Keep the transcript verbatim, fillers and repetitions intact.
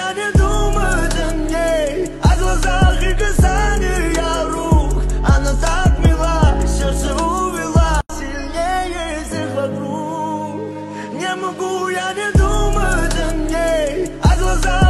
я не думать о ней, о глазах и касаниях рук. Она так мила, сердце увела сильнее всех вокруг. Не могу я не думать о ней, о глазах